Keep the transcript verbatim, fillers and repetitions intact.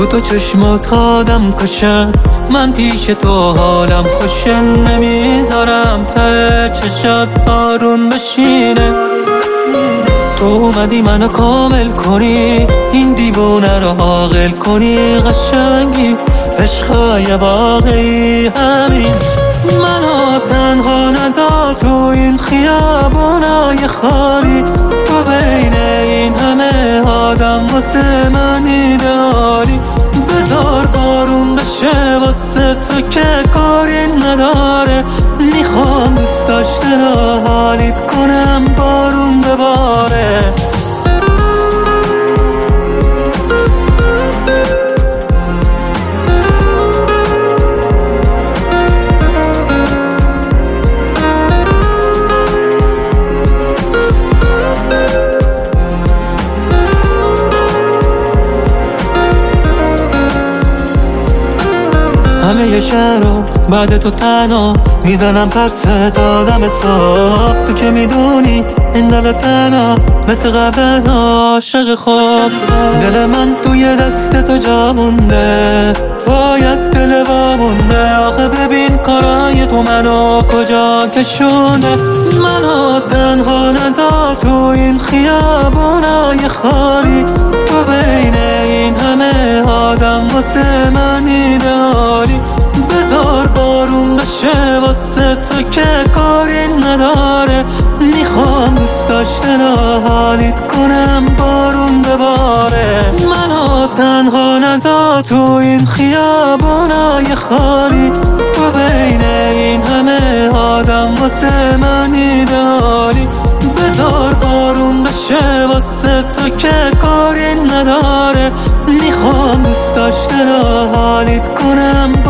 تو چشمات آدم کشن، من پیش تو حالم خوشه، نمیذارم ته چشات بارون بشینه. تو اومدی منو کامل کنی، این دیوونه رو عاقل کنی. قشنگی عشقای واقعی همین، منو تنها نذار تو این خیابونای خالی. تو بین این همه آدم واسه من ایدئالی. بذار بارون بشه واسه تو که کاری نداره، میخوام دوست داشتن رو حالیت کنم بارون بباره. همه یه شهر رو بعد تو تنها میزنم پرس دادم حساب. تو که میدونی این دل تنها مثل قبل عاشق خواب. دل من توی دست تو جا مونده، وای از دل وامونده. آخه ببین کارای تو منو کجا کشونده. منو تنها نذار تو این خیابونای خالی. تو بین این همه آدم واسه من ایدئالی. بذار بارون بشه واسه تو که کاری نداره، میخوام دوست داشتن رو حالیت کنم بارون بباره. منو تنها نذار تو این خیابونای خالی. تو بین این همه آدم واسه من ایدئالی. بذار بارون بشه واسه تو که کاری نداره، میخوام دوست داشتن رو حالیت کنم.